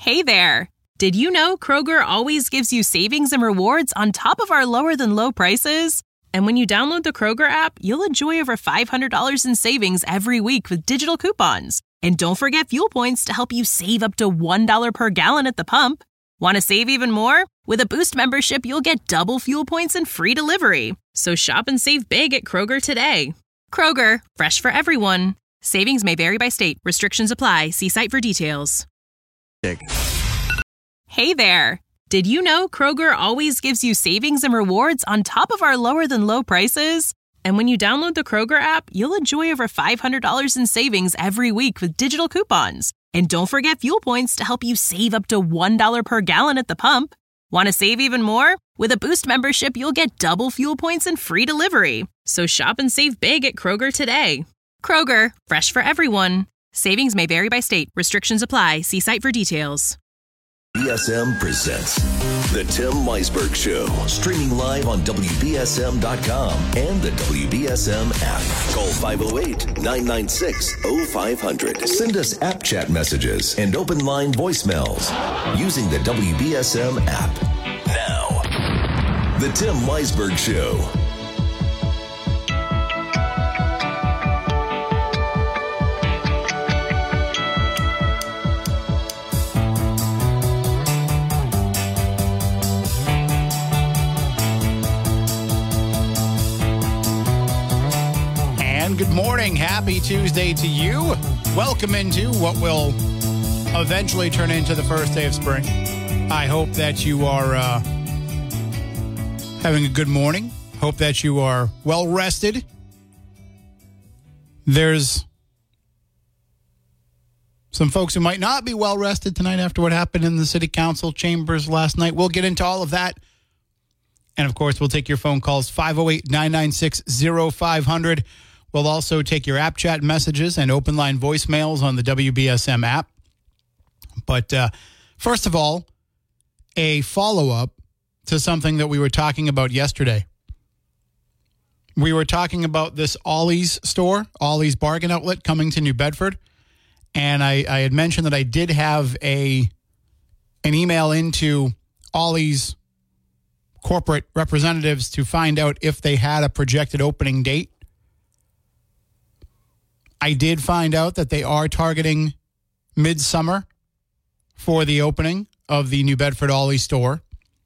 Hey there! Did you know Kroger always gives you savings and rewards on top of our lower-than-low prices? And when you download the Kroger app, you'll enjoy over $500 in savings every week with digital coupons. And don't forget fuel points to help you save up to $1 per gallon at the pump. Want to save even more? With a Boost membership, you'll get double fuel points and free delivery. So shop and save big at Kroger today. Kroger, fresh for everyone. Savings may vary by state. Restrictions apply. See site for details. Hey there! Did you know Kroger always gives you savings and rewards on top of our lower-than-low prices? And when you download the Kroger app, you'll enjoy over $500 in savings every week with digital coupons. And don't forget fuel points to help you save up to $1 per gallon at the pump. Want to save even more? With a Boost membership, you'll get double fuel points and free delivery. So shop and save big at Kroger today. Kroger, fresh for everyone. Savings may vary by state. Restrictions apply. See site for details. WBSM presents The Tim Weisberg Show, streaming live on WBSM.com and the WBSM app. Call 508-996-0500. Send us app chat messages and open line voicemails using the WBSM app. Now, The Tim Weisberg Show. Good morning. Happy Tuesday to you. Welcome into what will eventually turn into the first day of spring. I hope that you are having a good morning. Hope that you are well rested. There's some folks who might not be well rested tonight after what happened in the city council chambers last night. We'll get into all of that. And of course, we'll take your phone calls 508-996-0500. We'll also take your app chat messages and open line voicemails on the WBSM app. But first of all, a follow-up to something that we were talking about yesterday. We were talking about this Ollie's store, Ollie's Bargain Outlet coming to New Bedford. And I had mentioned that I did have an email into Ollie's corporate representatives to find out if they had a projected opening date. I did find out that they are targeting midsummer for the opening of the New Bedford Ollie's store.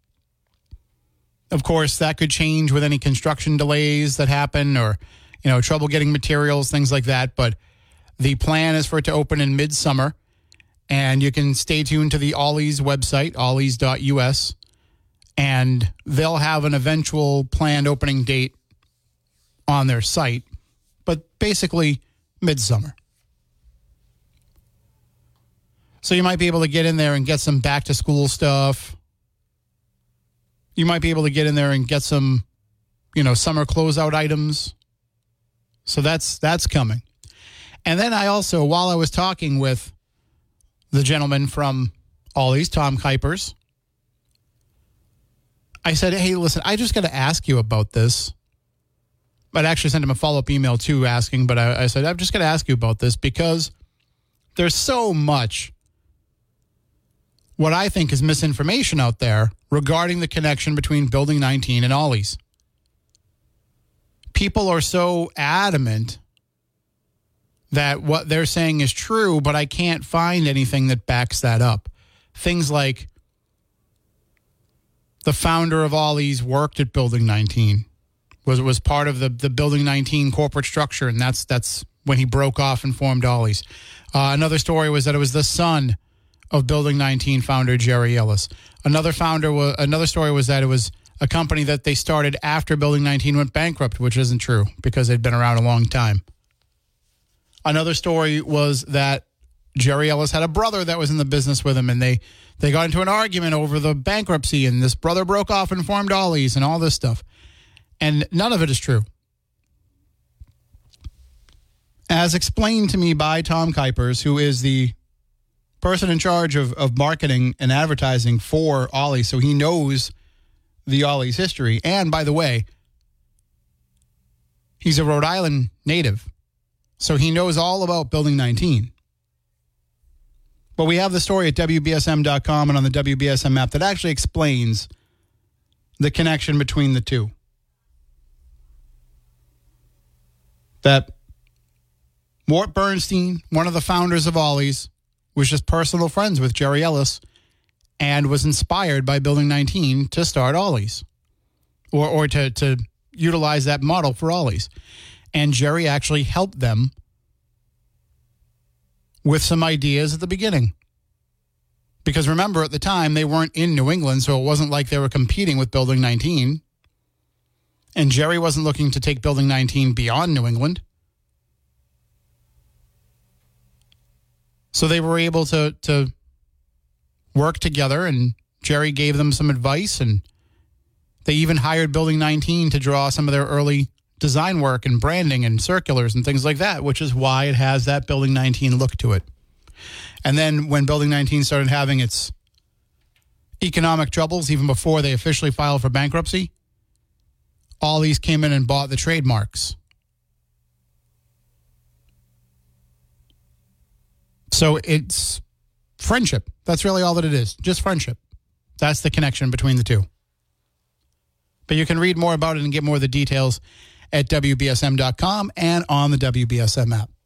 Of course, that could change with any construction delays that happen or, trouble getting materials, things like that. But the plan is for it to open in midsummer. And you can stay tuned to the Ollie's website, ollies.us, and they'll have an eventual planned opening date on their site. But basically, midsummer. So you might be able to get in there and get some back to school stuff. You might be able to get in there and get some, summer closeout items. So that's coming. And then I also, while I was talking with the gentleman from Ollie's, Tom Kuipers, I said, hey, listen, I just got to ask you about this. I'd actually sent him a follow-up email, too, asking. But I said, I'm just going to ask you about this because there's so much what I think is misinformation out there regarding the connection between Building 19 and Ollie's. People are so adamant that what they're saying is true, but I can't find anything that backs that up. Things like the founder of Ollie's worked at Building 19. Was part of the Building 19 corporate structure, and that's when he broke off and formed Ollie's. Another story was that it was the son of Building 19 founder Jerry Ellis. Another story was that it was a company that they started after Building 19 went bankrupt, which isn't true because they'd been around a long time. Another story was that Jerry Ellis had a brother that was in the business with him, and they got into an argument over the bankruptcy, and this brother broke off and formed Ollie's and all this stuff. And none of it is true. As explained to me by Tom Kuipers, who is the person in charge of marketing and advertising for Ollie's, so he knows the Ollie's history. And by the way, he's a Rhode Island native, so he knows all about Building 19. But we have the story at WBSM.com and on the WBSM app that actually explains the connection between the two. That Mort Bernstein, one of the founders of Ollie's, was just personal friends with Jerry Ellis and was inspired by Building 19 to start Ollie's or to utilize that model for Ollie's. And Jerry actually helped them with some ideas at the beginning. Because remember, at the time, they weren't in New England, so it wasn't like they were competing with Building 19. And Jerry wasn't looking to take Building 19 beyond New England. So they were able to work together, and Jerry gave them some advice, and they even hired Building 19 to draw some of their early design work and branding and circulars and things like that, which is why it has that Building 19 look to it. And then when Building 19 started having its economic troubles, even before they officially filed for bankruptcy, Ollie's came in and bought the trademarks. So it's friendship. That's really all that it is. Just friendship. That's the connection between the two. But you can read more about it and get more of the details at WBSM.com and on the WBSM app.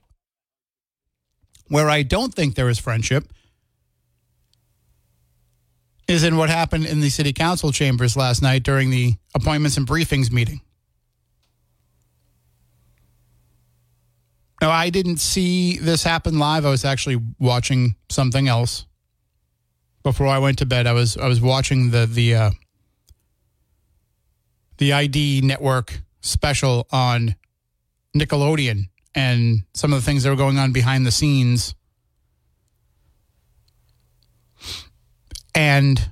Where I don't think there is friendship is in what happened in the city council chambers last night during the appointments and briefings meeting. Now, I didn't see this happen live. I was actually watching something else before I went to bed. I was watching the ID Network special on Nickelodeon and some of the things that were going on behind the scenes. And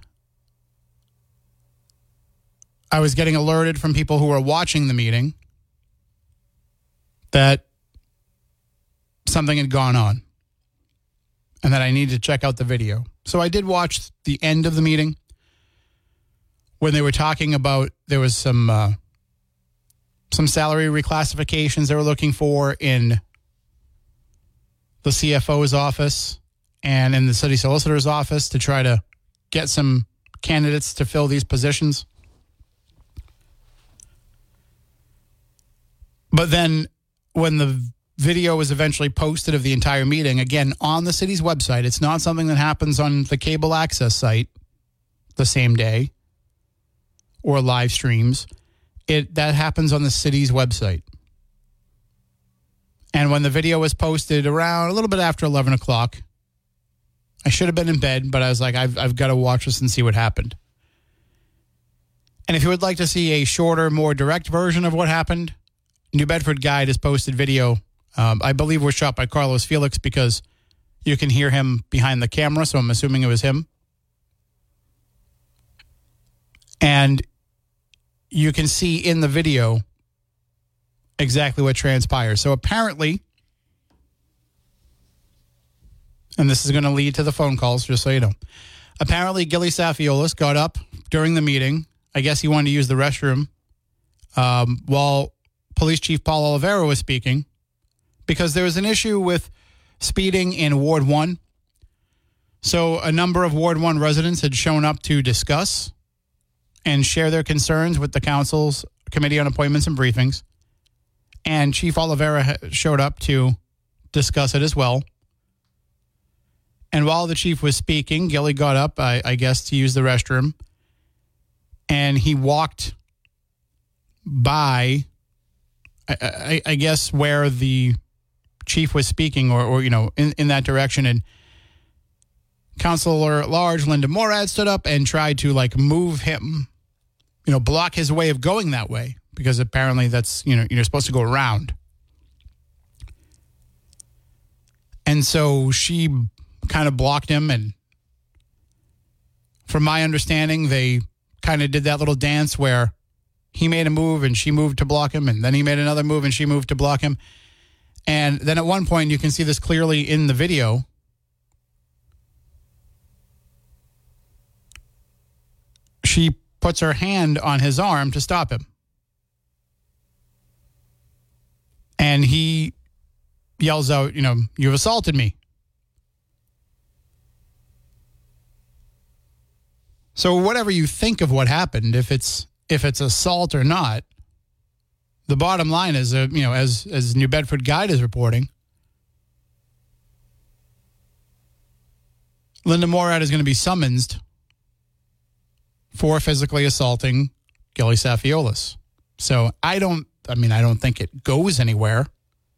I was getting alerted from people who were watching the meeting that something had gone on and that I needed to check out the video. So I did watch the end of the meeting when they were talking about there was some salary reclassifications they were looking for in the CFO's office and in the city solicitor's office to try to get some candidates to fill these positions. But then when the video was eventually posted of the entire meeting, again, on the city's website, it's not something that happens on the cable access site the same day or live streams. That happens on the city's website. And when the video was posted around a little bit after 11 o'clock, I should have been in bed, but I was like, I've got to watch this and see what happened. And if you would like to see a shorter, more direct version of what happened, New Bedford Guide has posted video. I believe was shot by Carlos Felix because you can hear him behind the camera, so I'm assuming it was him. And you can see in the video exactly what transpires. So apparently, and this is going to lead to the phone calls, just so you know. Apparently, Gilly Safiolis got up during the meeting. I guess he wanted to use the restroom while Police Chief Paul Oliveira was speaking because there was an issue with speeding in Ward 1. So a number of Ward 1 residents had shown up to discuss and share their concerns with the council's Committee on Appointments and Briefings. And Chief Oliveira showed up to discuss it as well. And while the chief was speaking, Gilly got up, I guess, to use the restroom. And he walked by, I guess, where the chief was speaking or you know, in that direction. And Councilor at Large, Linda Morad, stood up and tried to, like, move him, you know, block his way of going that way. Because apparently that's, you know, you're supposed to go around. And so she kind of blocked him, and from my understanding, they kind of did that little dance where he made a move and she moved to block him, and then he made another move and she moved to block him. And then at one point, you can see this clearly in the video, she puts her hand on his arm to stop him. And he yells out, you know, "You've assaulted me." So whatever you think of what happened, if it's assault or not, the bottom line is, as New Bedford Guide is reporting, Linda Morad is going to be summoned for physically assaulting Gilly Safiolis. So I don't think it goes anywhere.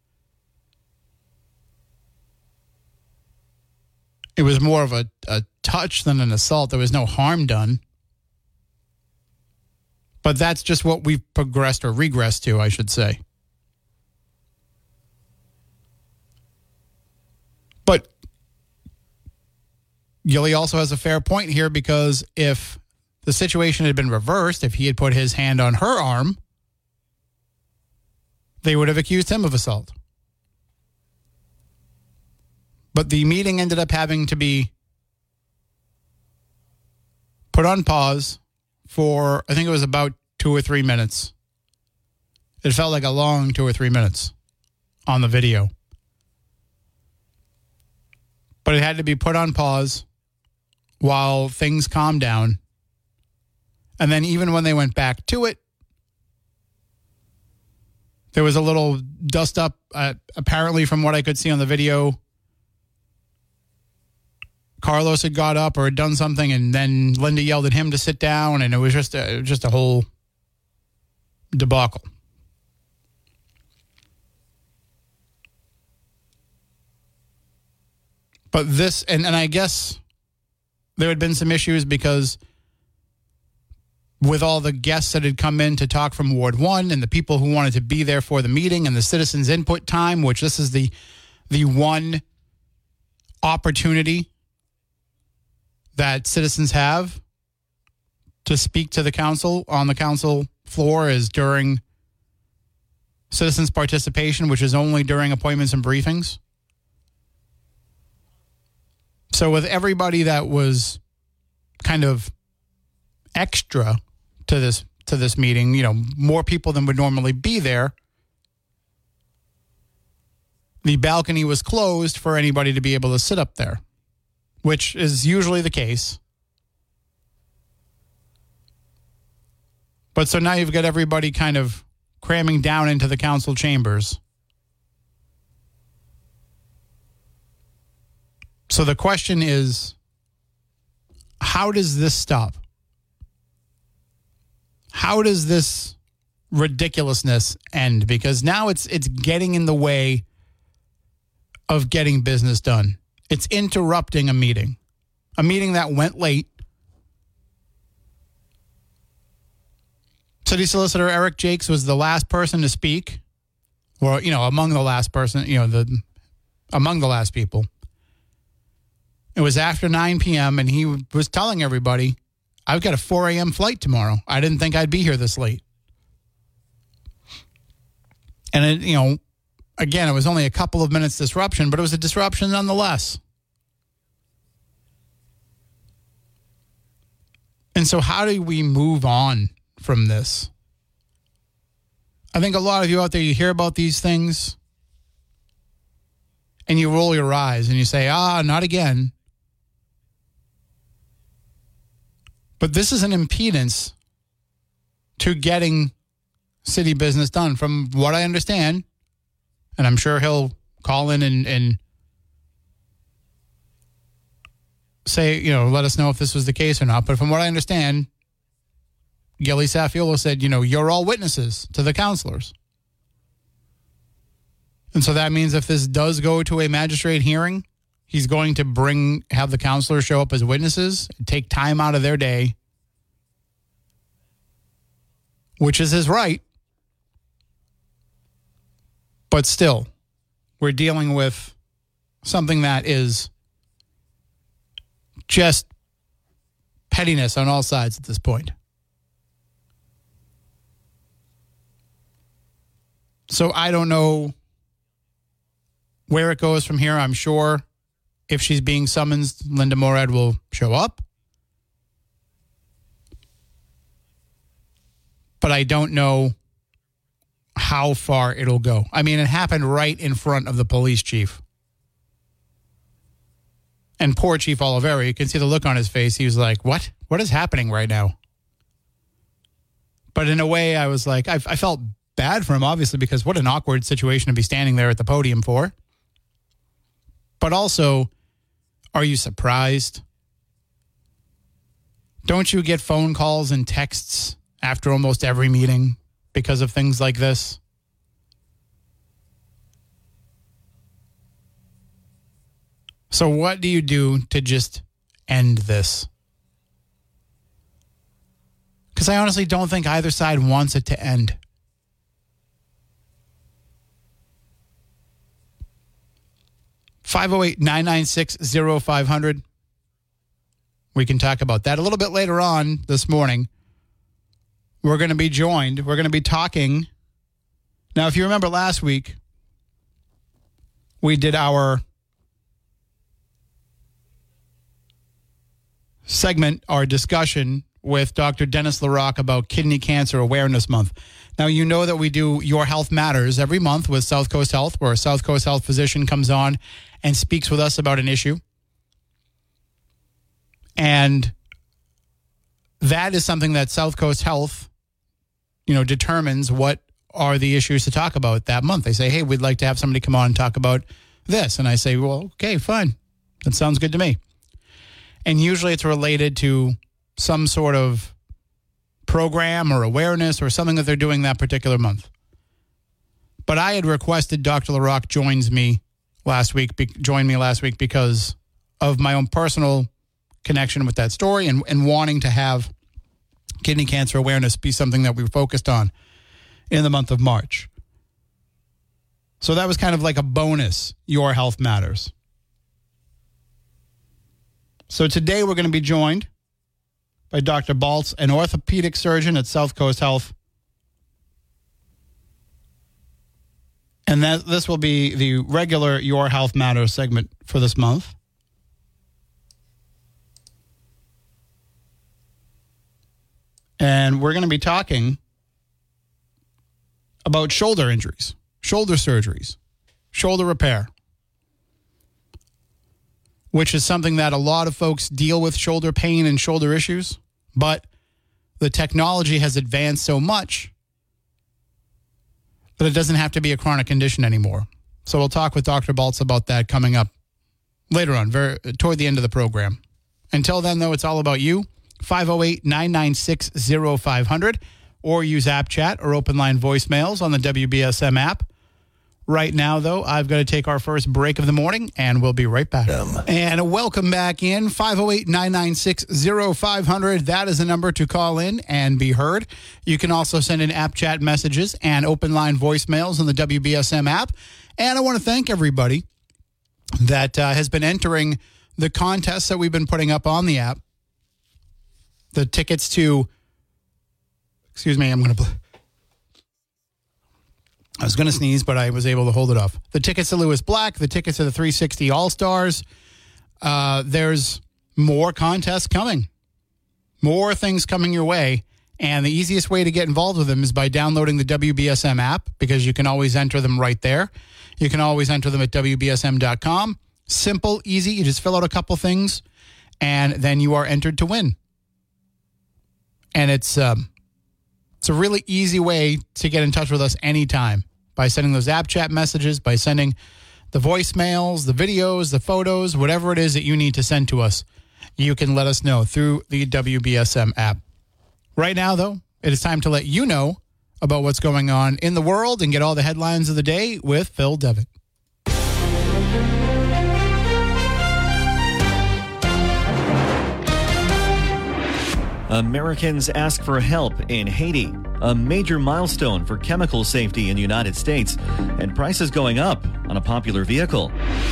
It was more of a touch than an assault. There was no harm done. But that's just what we've progressed or regressed to, I should say. But Gilly also has a fair point here, because if the situation had been reversed, if he had put his hand on her arm, they would have accused him of assault. But the meeting ended up having to be put on pause for, I think it was about 2 or 3 minutes. It felt like a long 2 or 3 minutes on the video. But it had to be put on pause while things calmed down. And then even when they went back to it, there was a little dust up, apparently from what I could see on the video. Carlos had got up or had done something, and then Linda yelled at him to sit down, and it was just a whole debacle. But this, and I guess there had been some issues because with all the guests that had come in to talk from Ward 1 and the people who wanted to be there for the meeting and the citizens' input time, which this is the one opportunity that citizens have to speak to the council on the council floor, is during citizens' participation, which is only during appointments and briefings. So with everybody that was kind of extra to this meeting, more people than would normally be there, the balcony was closed for anybody to be able to sit up there, which is usually the case. But so now you've got everybody kind of cramming down into the council chambers. So the question is, how does this stop? How does this ridiculousness end? Because now it's getting in the way of getting business done. It's interrupting a meeting that went late. City Solicitor Eric Jakes was the last person to speak, or among the last person, among the last people. It was after 9 p.m. and he was telling everybody, I've got a 4 a.m. flight tomorrow. I didn't think I'd be here this late. And again, it was only a couple of minutes disruption, but it was a disruption nonetheless. And so how do we move on from this? I think a lot of you out there, you hear about these things and you roll your eyes and you say, not again. But this is an impedance to getting city business done, from what I understand. And I'm sure he'll call in and say, let us know if this was the case or not. But from what I understand, Gilly Safiolis said, you're all witnesses to the councilors. And so that means if this does go to a magistrate hearing, he's going to have the councilors show up as witnesses, take time out of their day, which is his right. But still, we're dealing with something that is just pettiness on all sides at this point. So I don't know where it goes from here. I'm sure if she's being summoned, Linda Morad will show up. But I don't know how far it'll go. I mean, it happened right in front of the police chief. And poor Chief Oliveri, you can see the look on his face. He was like, what? What is happening right now? But in a way, I was like, I felt bad for him, obviously, because what an awkward situation to be standing there at the podium for. But also, are you surprised? Don't you get phone calls and texts after almost every meeting because of things like this? So what do you do to just end this? Because I honestly don't think either side wants it to end. (508-996-0500). We can talk about that a little bit later on this morning. We're going to be talking. Now, if you remember last week, we did our segment, our discussion with Dr. Dennis LaRocque about Kidney Cancer Awareness Month. Now, you know that we do Your Health Matters every month with South Coast Health, where a South Coast Health physician comes on and speaks with us about an issue. And that is something that South Coast Health, determines what are the issues to talk about that month. They say, hey, we'd like to have somebody come on and talk about this. And I say, well, okay, fine. That sounds good to me. And usually it's related to some sort of program or awareness or something that they're doing that particular month. But I had requested Dr. LaRocque join me last week because of my own personal connection with that story and wanting to have kidney cancer awareness be something that we were focused on in the month of March. So that was kind of like a bonus, Your Health Matters. So today we're going to be joined by Dr. Baltz, an orthopedic surgeon at South Coast Health. And this will be the regular Your Health Matters segment for this month. And we're going to be talking about shoulder injuries, shoulder surgeries, shoulder repair, which is something that a lot of folks deal with, shoulder pain and shoulder issues. But the technology has advanced so much that it doesn't have to be a chronic condition anymore. So we'll talk with Dr. Baltz about that coming up later on, toward the end of the program. Until then, though, it's all about you. 508-996-0500, or use app chat or open line voicemails on the WBSM app. Right now, though, I've got to take our first break of the morning, and we'll be right back. And welcome back in, 508-996-0500. That is the number to call in and be heard. You can also send in app chat messages and open line voicemails on the WBSM app. And I want to thank everybody that has been entering the contests that we've been putting up on the app. The tickets to, I was going to sneeze, but I was able to hold it off. The tickets to Lewis Black, the tickets to the 360 All-Stars. There's more contests coming. More things coming your way. And the easiest way to get involved with them is by downloading the WBSM app, because you can always enter them right there. You can always enter them at WBSM.com. Simple, easy. You just fill out a couple things, and then you are entered to win. And it's a really easy way to get in touch with us anytime by sending those app chat messages, by sending the voicemails, the videos, the photos, whatever it is that you need to send to us. You can let us know through the WBSM app. Right now, though, it is time to let you know about what's going on in the world and get all the headlines of the day with Phil Devitt. Americans ask for help in Haiti, a major milestone for chemical safety in the United States, and prices going up on a popular vehicle.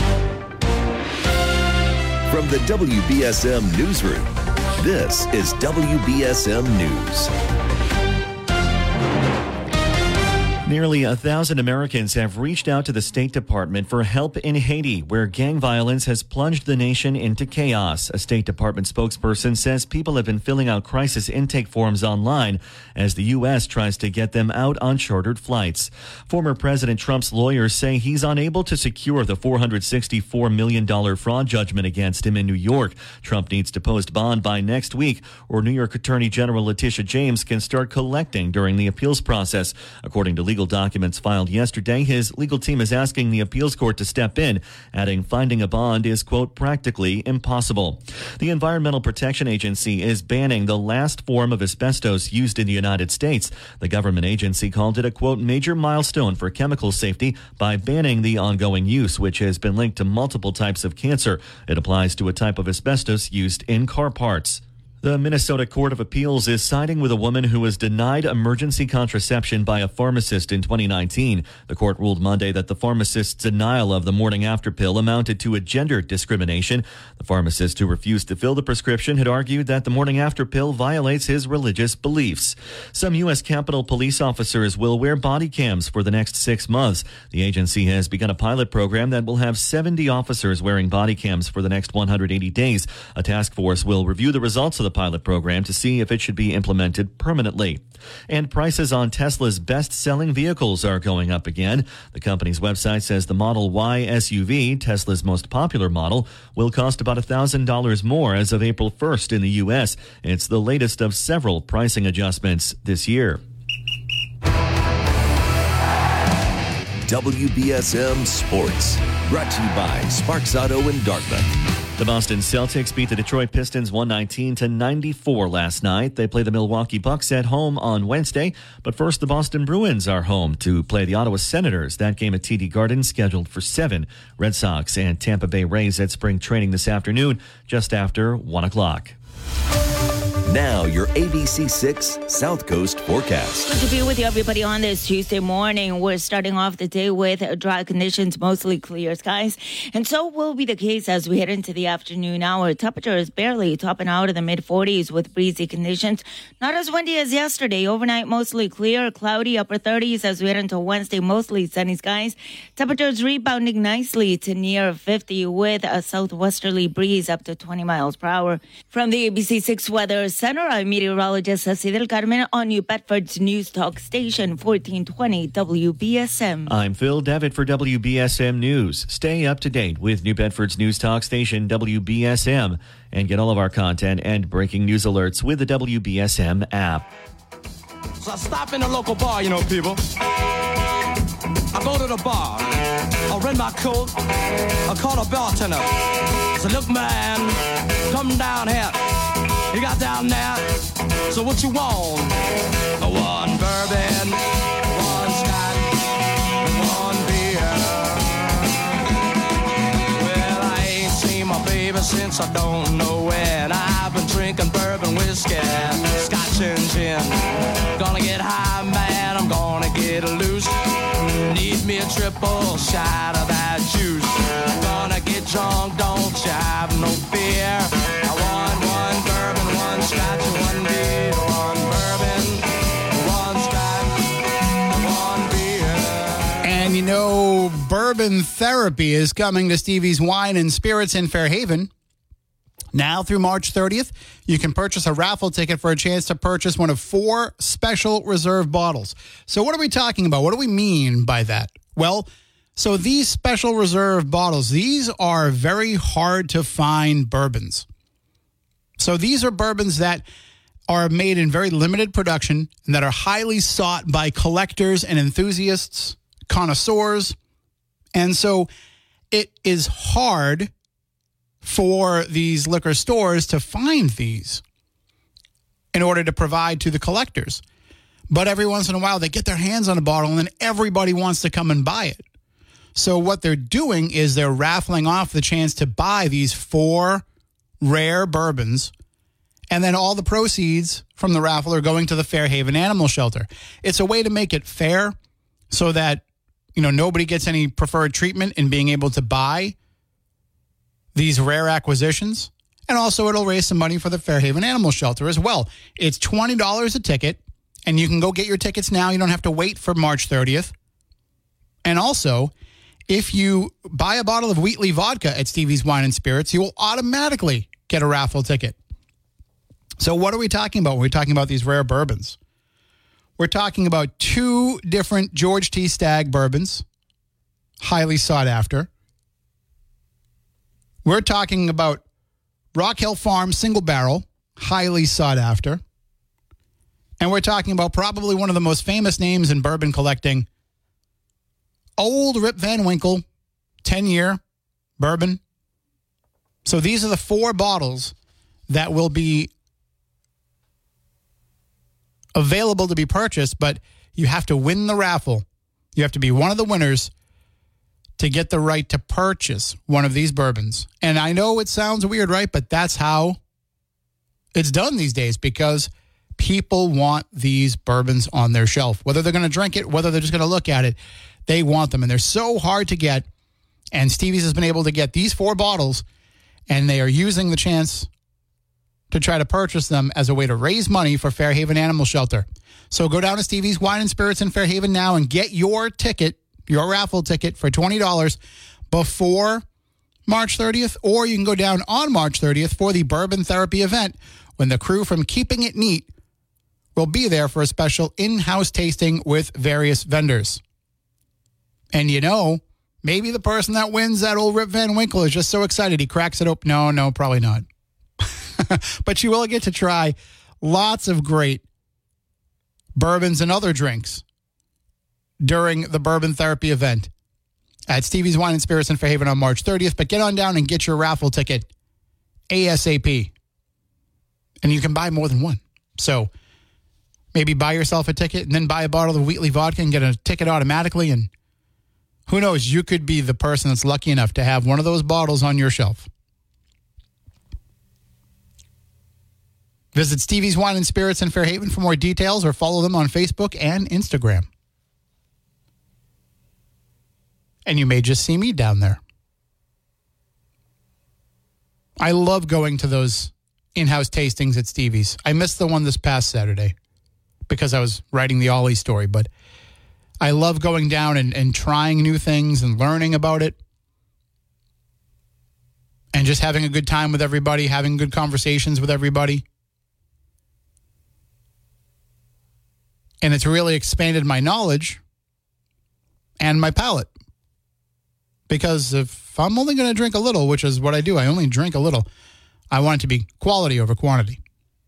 From the WBSM Newsroom, this is WBSM News. Nearly 1,000 Americans have reached out to the State Department for help in Haiti, where gang violence has plunged the nation into chaos. A State Department spokesperson says people have been filling out crisis intake forms online as the U.S. tries to get them out on chartered flights. Former President Trump's lawyers say he's unable to secure the $464 million fraud judgment against him in New York. Trump needs to post bond by next week, or New York Attorney General Letitia James can start collecting during the appeals process. According to legal documents filed yesterday, his legal team is asking the appeals court to step in, adding finding a bond is, quote, practically impossible. The Environmental Protection Agency is banning the last form of asbestos used in the United States. The government agency called it a, quote, major milestone for chemical safety by banning the ongoing use, which has been linked to multiple types of cancer. It applies to a type of asbestos used in car parts. The Minnesota Court of Appeals is siding with a woman who was denied emergency contraception by a pharmacist in 2019. The court ruled Monday that the pharmacist's denial of the morning after pill amounted to a gender discrimination. The pharmacist who refused to fill the prescription had argued that the morning after pill violates his religious beliefs. Some U.S. Capitol police officers will wear body cams for the next 6 months. The agency has begun a pilot program that will have 70 officers wearing body cams for the next 180 days. A task force will review the results of the pilot program to see if it should be implemented permanently. And prices on Tesla's best-selling vehicles are going up again. The company's website says the Model Y SUV, Tesla's most popular model, will cost about $1,000 more as of April 1st in the U.S. It's the latest of several pricing adjustments this year. WBSM Sports, brought to you by Sparks Auto in Dartmouth. The Boston Celtics beat the Detroit Pistons 119-94 last night. They play the Milwaukee Bucks at home on Wednesday. But first, the Boston Bruins are home to play the Ottawa Senators. That game at TD Garden scheduled for 7. Red Sox and Tampa Bay Rays at spring training this afternoon just after 1 o'clock. Now, your ABC6 South Coast forecast. Good to be with you, everybody, on this Tuesday morning. We're starting off the day with dry conditions, mostly clear skies. And so will be the case as we head into the afternoon hour. Temperatures barely topping out in the mid-40s with breezy conditions. Not as windy as yesterday. Overnight, mostly clear, cloudy, upper 30s as we head into Wednesday, mostly sunny skies. Temperatures rebounding nicely to near 50 with a southwesterly breeze up to 20 miles per hour. From the ABC6 Weather Center, I'm meteorologist Ceci Del Carmen on New Bedford's News Talk Station, 1420 WBSM. I'm Phil Devitt for WBSM News. Stay up to date with New Bedford's News Talk Station, WBSM, and get all of our content and breaking news alerts with the WBSM app. So I stop in a local bar, people. I go to the bar. I rent my coat. I call the bartender. I say, look, man, come down here. You got down there, so what you want? One bourbon, one scotch, one beer. Well, I ain't seen my baby since I don't know when. I've been drinking bourbon, whiskey, scotch and gin. Gonna get high, man, I'm gonna get loose. Need me a triple shot of that juice. Gonna get drunk, don't you have no fear. I want one bourbon, one scotch, one beer, one bourbon, one scotch, one beer. And bourbon therapy is coming to Stevie's Wine and Spirits in Fairhaven. Now through March 30th, you can purchase a raffle ticket for a chance to purchase one of 4 special reserve bottles. So what are we talking about? What do we mean by that? Well, so these special reserve bottles, these are very hard to find bourbons. So these are bourbons that are made in very limited production and that are highly sought by collectors and enthusiasts, connoisseurs. And so it is hard for these liquor stores to find these in order to provide to the collectors. But every once in a while, they get their hands on a bottle and then everybody wants to come and buy it. So what they're doing is they're raffling off the chance to buy these 4 rare bourbons, and then all the proceeds from the raffle are going to the Fairhaven Animal Shelter. It's a way to make it fair so that, nobody gets any preferred treatment in being able to buy these rare acquisitions. And also it'll raise some money for the Fairhaven Animal Shelter as well. It's $20 a ticket, And you can go get your tickets now. You don't have to wait for March 30th. And also, if you buy a bottle of Wheatley vodka at Stevie's Wine and Spirits, you will automatically get a raffle ticket. So what are we talking about when we're talking about these rare bourbons? We're talking about 2 different George T. Stagg bourbons, highly sought after. We're talking about Rock Hill Farm Single Barrel, highly sought after. And we're talking about probably one of the most famous names in bourbon collecting, Old Rip Van Winkle 10-year bourbon. So these are the 4 bottles that will be available to be purchased, but you have to win the raffle. You have to be one of the winners to get the right to purchase one of these bourbons. And I know it sounds weird, right? But that's how it's done these days, because people want these bourbons on their shelf. Whether they're going to drink it, whether they're just going to look at it, they want them. And they're so hard to get. And Stevie's has been able to get these 4 bottles, and they are using the chance to try to purchase them as a way to raise money for Fairhaven Animal Shelter. So go down to Stevie's Wine and Spirits in Fairhaven now and get your ticket, your raffle ticket for $20 before March 30th, or you can go down on March 30th for the Bourbon Therapy event when the crew from Keeping It Neat will be there for a special in-house tasting with various vendors. And you know, maybe the person that wins that Old Rip Van Winkle is just so excited he cracks it open. No, probably not. But you will get to try lots of great bourbons and other drinks during the Bourbon Therapy event at Stevie's Wine and Spirits in Fairhaven on March 30th. But get on down and get your raffle ticket ASAP. And you can buy more than one. So maybe buy yourself a ticket and then buy a bottle of Wheatley vodka and get a ticket automatically. And who knows, you could be the person that's lucky enough to have one of those bottles on your shelf. Visit Stevie's Wine and Spirits in Fairhaven for more details, or follow them on Facebook and Instagram. And you may just see me down there. I love going to those in-house tastings at Stevie's. I missed the one this past Saturday because I was writing the Ollie story, but I love going down and trying new things and learning about it. And just having a good time with everybody, having good conversations with everybody. And it's really expanded my knowledge and my palate. Because if I'm only going to drink a little, which is what I do, I only drink a little, I want it to be quality over quantity.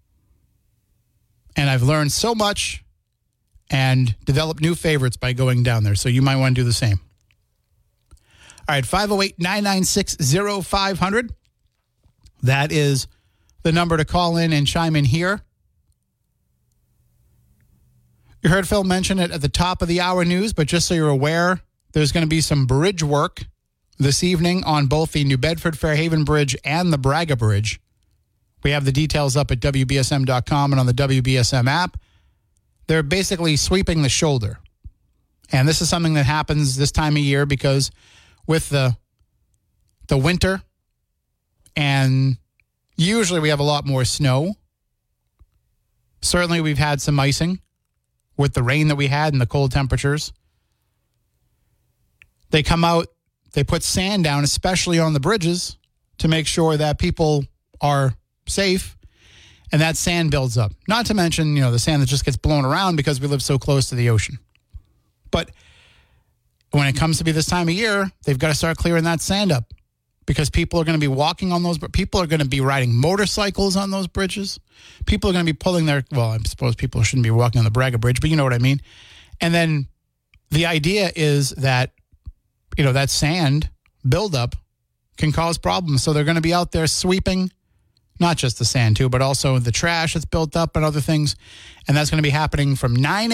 And I've learned so much and developed new favorites by going down there. So you might want to do the same. All right, 508-996-0500. That is the number to call in and chime in here. You heard Phil mention it at the top of the hour news, but just so you're aware, there's going to be some bridge work this evening on both the New Bedford Fairhaven Bridge and the Braga Bridge. We have the details up at WBSM.com and on the WBSM app. They're basically sweeping the shoulder. And this is something that happens this time of year because with the winter, and usually we have a lot more snow. Certainly we've had some icing with the rain that we had and the cold temperatures. They come out, they put sand down, especially on the bridges, to make sure that people are safe, and that sand builds up. Not to mention, the sand that just gets blown around because we live so close to the ocean. But when it comes to be this time of year, they've got to start clearing that sand up because people are going to be walking on those, people are going to be riding motorcycles on those bridges. People are going to be pulling I suppose people shouldn't be walking on the Braga Bridge, but you know what I mean. And then the idea is that, that sand buildup can cause problems. So they're going to be out there sweeping, not just the sand too, but also the trash that's built up and other things. And that's going to be happening from 9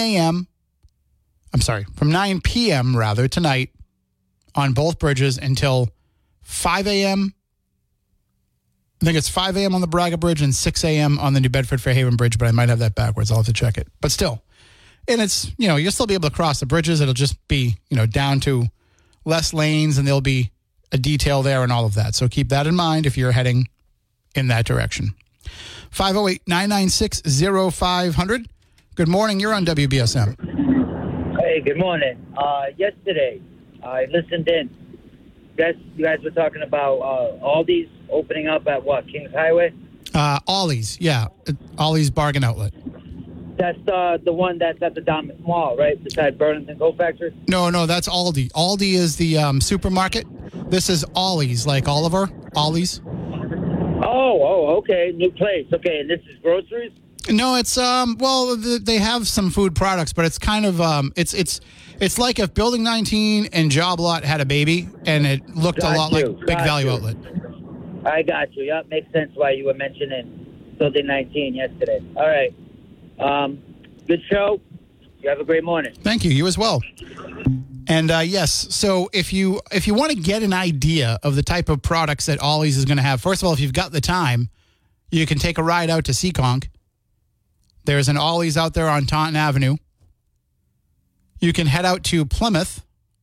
p.m. rather tonight on both bridges until 5 a.m. I think it's 5 a.m. on the Braga Bridge and 6 a.m. on the New Bedford Fairhaven Bridge, but I might have that backwards. I'll have to check it. But still, and it's, you'll still be able to cross the bridges. It'll just be, down to less lanes, and there'll be a detail there and all of that. So keep that in mind if you're heading in that direction. 508-996-0500. Good morning. You're on WBSM. Hey, good morning. Yesterday, I listened in. You guys were talking about Aldi's opening up at what, Kings Highway? Ollie's, yeah. Ollie's Bargain Outlet. That's the one that's at the Dartmouth Mall, right? Beside Burlington Coat Factory? No, that's Aldi. Aldi is the supermarket. This is Ollie's, like Oliver. Ollie's. Oh, okay. New place. Okay, and this is groceries? No, it's they have some food products, but it's kind of it's like if Building 19 and Job Lot had a baby, and it looked a lot like Big Value Outlet. I got you. Yep, makes sense why you were mentioning Building 19 yesterday. All right. Good show. You have a great morning. Thank you. You as well. And yes, so if you want to get an idea of the type of products that Ollie's is going to have, first of all, if you've got the time, you can take a ride out to Seekonk. There's an Ollie's out there on Taunton Avenue. You can head out to Plymouth.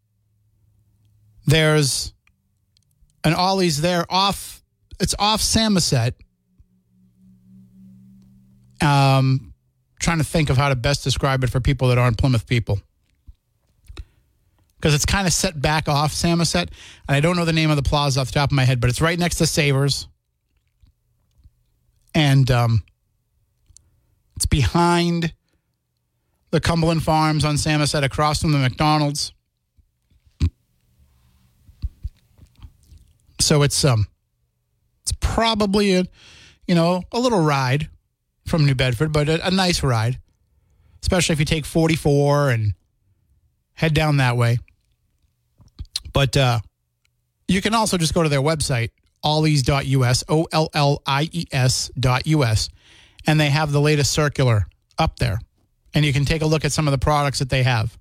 There's an Ollie's there off Samoset. Trying to think of how to best describe it for people that aren't Plymouth people. Because it's kind of set back off Samoset. And I don't know the name of the plaza off the top of my head, but it's right next to Savers. And it's behind the Cumberland Farms on Samoset, across from the McDonald's. So it's probably a little ride from New Bedford, but a nice ride, especially if you take 44 and head down that way. But you can also just go to their website, ollies.us, OLLIES.us, and they have the latest circular up there. And you can take a look at some of the products that they have.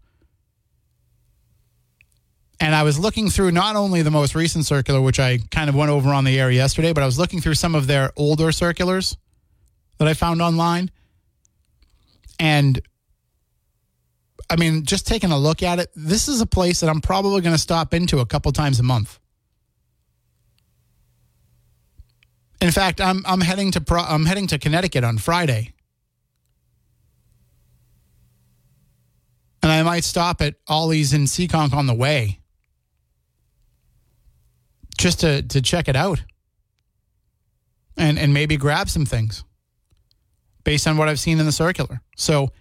And I was looking through not only the most recent circular, which I kind of went over on the air yesterday, but I was looking through some of their older circulars that I found online. And I mean, just taking a look at it, this is a place that I'm probably going to stop into a couple times a month. In fact, I'm heading to Connecticut on Friday. And I might stop at Ollie's in Seekonk on the way. Just to check it out. And maybe grab some things. Based on what I've seen in the circular. So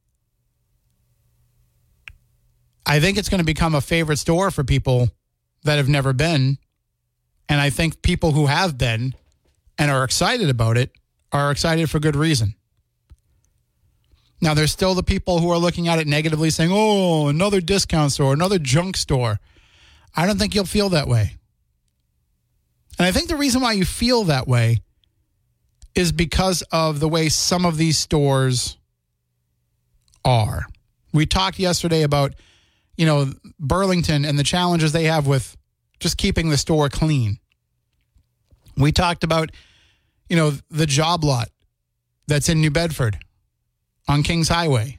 I think it's going to become a favorite store for people that have never been. And I think people who have been and are excited about it are excited for good reason. Now, there's still the people who are looking at it negatively saying, oh, another discount store, another junk store. I don't think you'll feel that way. And I think the reason why you feel that way is because of the way some of these stores are. We talked yesterday about, Burlington and the challenges they have with just keeping the store clean. We talked about, the Job Lot that's in New Bedford on Kings Highway.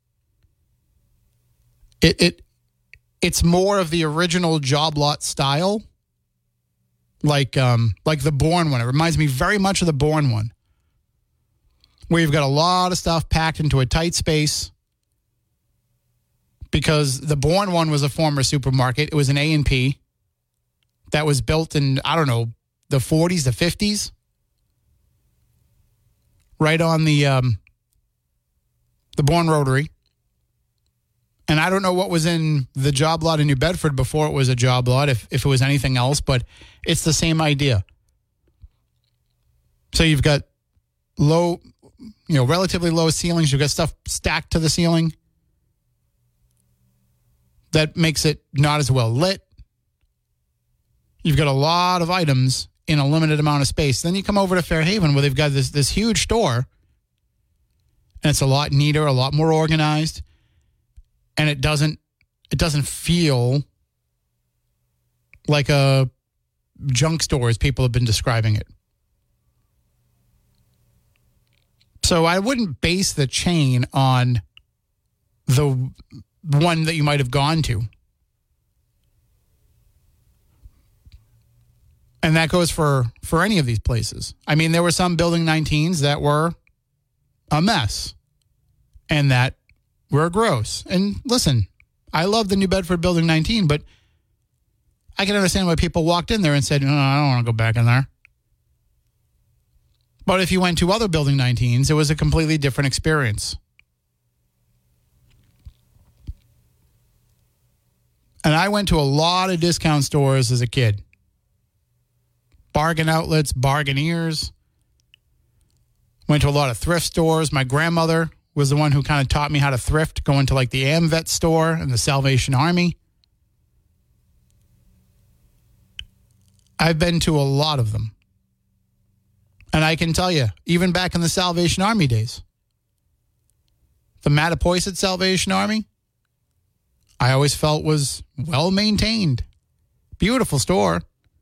It's more of the original Job Lot style. Like the Bourne one. It reminds me very much of the Bourne one. Where you've got a lot of stuff packed into a tight space. Because the Bourne one was a former supermarket. It was an A&P that was built in, I don't know, the 40s, the 50s. Right on the Bourne Rotary. And I don't know what was in the Job Lot in New Bedford before it was a Job Lot, if it was anything else, but it's the same idea. So you've got low, relatively low ceilings. You've got stuff stacked to the ceiling that makes it not as well lit. You've got a lot of items in a limited amount of space. Then you come over to Fairhaven where they've got this huge store, and it's a lot neater, a lot more organized. And it doesn't feel like a junk store as people have been describing it. So I wouldn't base the chain on the one that you might have gone to. And that goes for any of these places. I mean, there were some Building 19s that were a mess. and that were gross. And listen, I love the New Bedford Building 19, but I can understand why people walked in there and said, no, I don't want to go back in there. But if you went to other Building 19s, it was a completely different experience. And I went to a lot of discount stores as a kid. Bargain outlets, bargaineers. Went to a lot of thrift stores. My grandmother was the one who kind of taught me how to thrift, going to like the AmVet store and the Salvation Army. I've been to a lot of them. And I can tell you, even back in the Salvation Army days, the Mattapoisett Salvation Army, I always felt was well maintained. Beautiful store.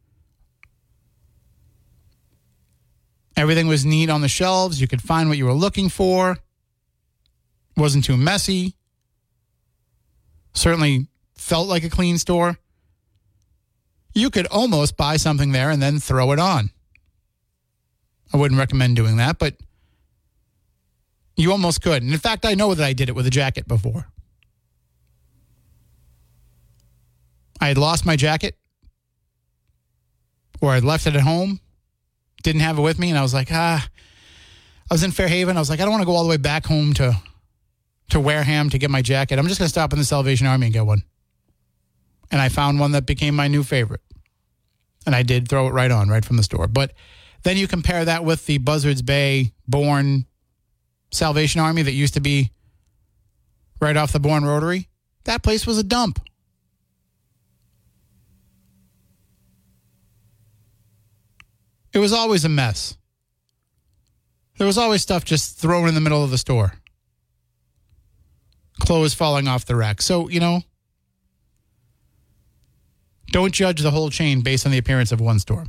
Everything was neat on the shelves. You could find what you were looking for. Wasn't too messy. Certainly felt like a clean store. You could almost buy something there and then throw it on. I wouldn't recommend doing that, but you almost could. And in fact, I know that I did it with a jacket before. I had lost my jacket, or I'd left it at home, didn't have it with me, and I was like, I was in Fairhaven. I was like, I don't want to go all the way back home to Wareham to get my jacket. I'm just going to stop in the Salvation Army and get one. And I found one that became my new favorite. And I did throw it right on, right from the store. But then you compare that with the Buzzards Bay Bourne Salvation Army that used to be right off the Bourne Rotary. That place was a dump. It was always a mess. There was always stuff just thrown in the middle of the store. Clothes falling off the rack. So, don't judge the whole chain based on the appearance of one store.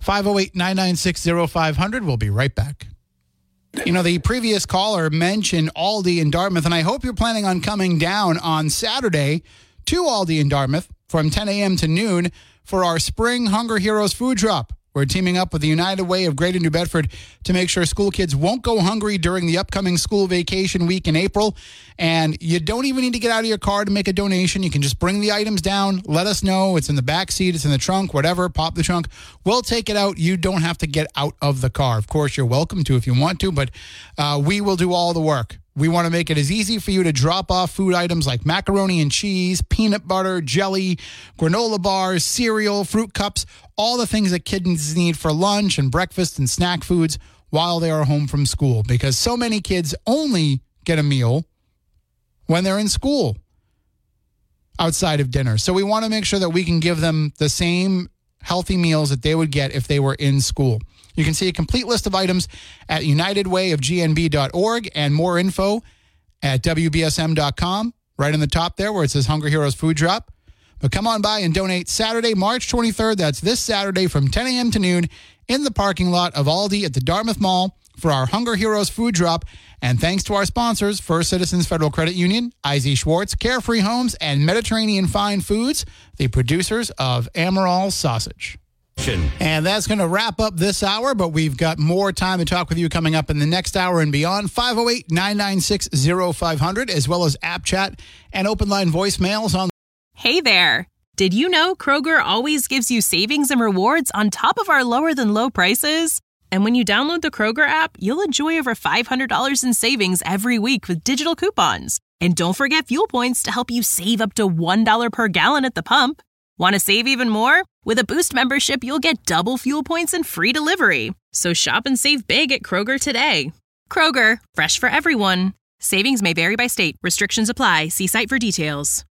508-996-0500. We'll be right back. The previous caller mentioned Aldi in Dartmouth, and I hope you're planning on coming down on Saturday to Aldi in Dartmouth from 10 a.m. to noon for our Spring Hunger Heroes food drop. We're teaming up with the United Way of Greater New Bedford to make sure school kids won't go hungry during the upcoming school vacation week in April. And you don't even need to get out of your car to make a donation. You can just bring the items down. Let us know. It's in the back seat. It's in the trunk, whatever. Pop the trunk. We'll take it out. You don't have to get out of the car. Of course, you're welcome to if you want to, but we will do all the work. We want to make it as easy for you to drop off food items like macaroni and cheese, peanut butter, jelly, granola bars, cereal, fruit cups, all the things that kids need for lunch and breakfast and snack foods while they are home from school, because so many kids only get a meal when they're in school outside of dinner. So we want to make sure that we can give them the same healthy meals that they would get if they were in school. You can see a complete list of items at unitedwayofgnb.org and more info at WBSM.com, right on the top there where it says Hunger Heroes Food Drop. But come on by and donate Saturday, March 23rd. That's this Saturday from 10 a.m. to noon in the parking lot of Aldi at the Dartmouth Mall for our Hunger Heroes Food Drop. And thanks to our sponsors, First Citizens Federal Credit Union, IZ Schwartz, Carefree Homes, and Mediterranean Fine Foods, the producers of Amaral Sausage. And that's going to wrap up this hour, but we've got more time to talk with you coming up in the next hour and beyond. 508-996-0500, as well as app chat and open line voicemails on. Hey there. Did you know Kroger always gives you savings and rewards on top of our lower than low prices? And when you download the Kroger app, you'll enjoy over $500 in savings every week with digital coupons. And don't forget fuel points to help you save up to $1 per gallon at the pump. Want to save even more? With a Boost membership, you'll get double fuel points and free delivery. So shop and save big at Kroger today. Kroger, fresh for everyone. Savings may vary by state. Restrictions apply. See site for details.